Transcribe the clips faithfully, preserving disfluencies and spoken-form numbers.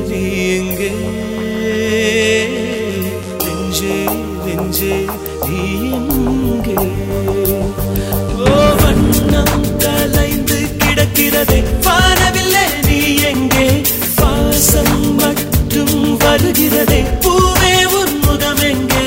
நீ எங்கே நெஞ்சே நெஞ்சே நீ எங்கே ஓ வண்ணம் கலைந்து கிடக்கிறதே வானவில்லை நீ எங்கே வாசம் மட்டும் வருகிறதே பூவே உன் முகம் எங்கே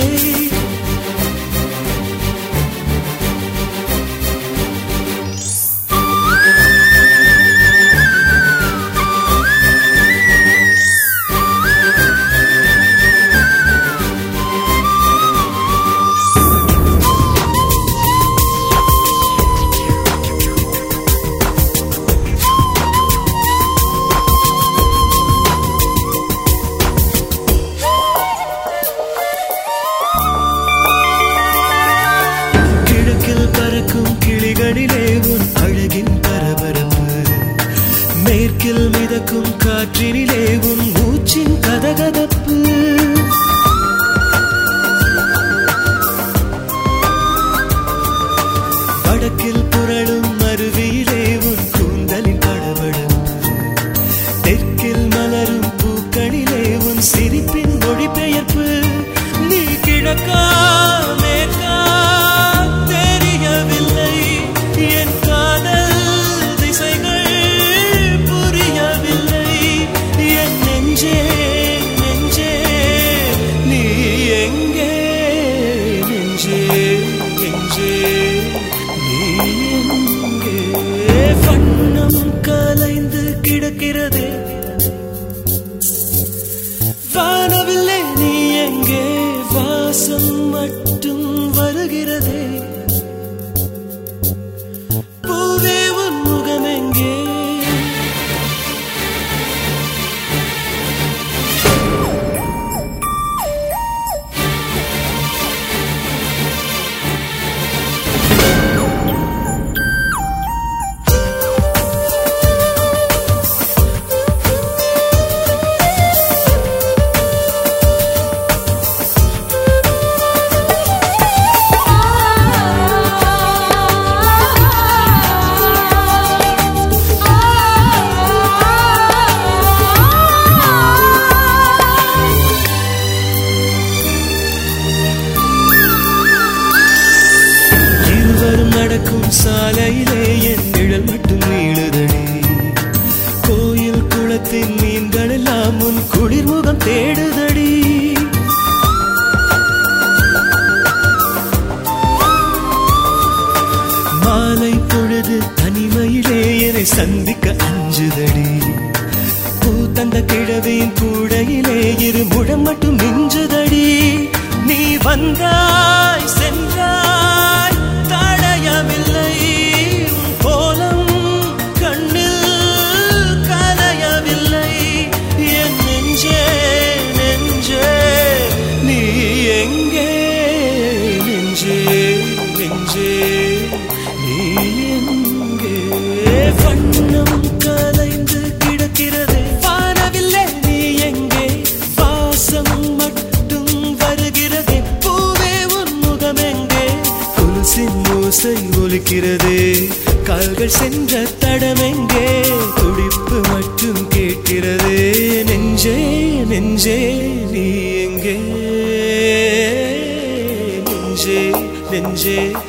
பறக்கும் கிளிகளிலே உன் அழகின் பரபரப்பு மேற்கில் மிதக்கும் காற்றினிலே உன் மூச்சின் கதகதப்பு வடக்கில் புரளும் அருவியிலே உன் கூந்தலின் படபடப்பு தெற்கில் மலரும் பூக்களிலே உன் சிரிப்பின் மொழிபெயர்ப்பு நீ கிழக்கா மேற்கா என் காதல் திசைகள் புரியவில்லை என் நெஞ்சே நெஞ்சே நீ எங்கே நெஞ்சே நெஞ்சே நீ எங்கே வண்ணம் கலைந்து கிடக்கிறதே வானவில்லை நீ எங்கே வாசம் மட்டும் வருகிறதே பூவே உன் முகம் எங்கே நடக்கும் சாலையிலே என் நிழல் மட்டும் நீளுதடி கோயில் குளத்தின் மீன்கள் எல்லாம் உன் குளிர்முகம் தேடுதடி மாலை பொழுது தனிமையிலே என்னை சந்திக்க அஞ்சுதடி பூ தந்த கிழவியின் கூடையிலே இரு முழம் மட்டும் மிஞ்சுதடி நீ வந்தாய் சென்றாய் தடையவில்லை கோலம் கண்ணில் கலையவில்லை என் நெஞ்சே நெஞ்சே நீ எங்கே நெஞ்சே நெஞ்சே நீ எங்கே வண்ணம் கலைந்து கிடக்கிறதே வானவில்லை நீ எங்கே வாசம் மட்டும் வருகிறதே பூவே உன் முகம் எங்கே கொலுசின் ஓசை ஒலிக்கிறதே கால்கள் சென்ற தடமெங்கே துடிப்பு மட்டும் கேட்கிறதே நெஞ்சே நெஞ்சே நீ எங்கே நெஞ்சே நெஞ்சே